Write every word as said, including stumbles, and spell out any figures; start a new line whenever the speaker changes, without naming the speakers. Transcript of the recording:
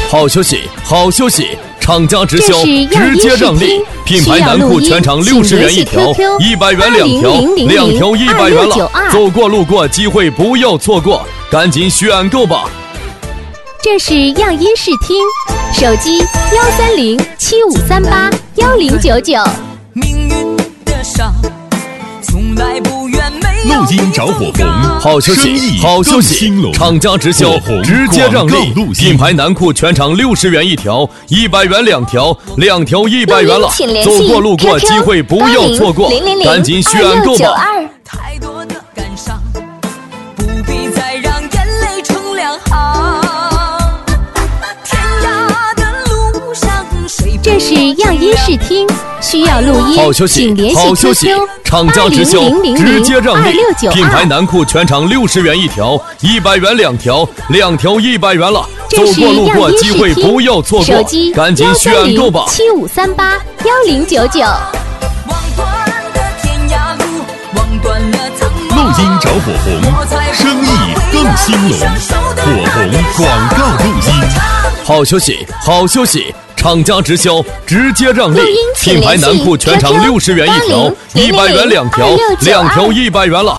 好休息，好休息！厂家直销，直接让利，品牌男裤全场六十元一条，一百元两条，两条一百元了。走过路过，机会不要错过，赶紧选购吧！
这是样音视听，手机幺三零七五三八幺零九九。
命运的伤，从来不愿没有。
录音着火红，
好休息，好休息！厂家直销，直接让利，品牌男裤全场六十元一条，一百元两条，两条一百元了。走过路过，机会不要错过，赶紧选购吧！
太多的感伤，不必再让眼泪成两行。天涯的路上，谁不
这是样音视听，需要录音，
好休息，
请联系
好休息
Q Q
厂家直销，直接让利，品牌
二
男裤全场六十元一条，一百元两条，两条一百元了。走
这是
过路过，
样音
机会
视听，
不要错过
手机，
赶紧选购吧！
七五三八幺零九九。
望断了天涯路，望断了苍茫。
录音着火红，生意更兴隆。火红广告录音，
好休息，好休息！厂家直销，直接让利
录音，请
品牌
联系
男裤全场
Q Q
六十元一条，一百元两条，两条一百元了。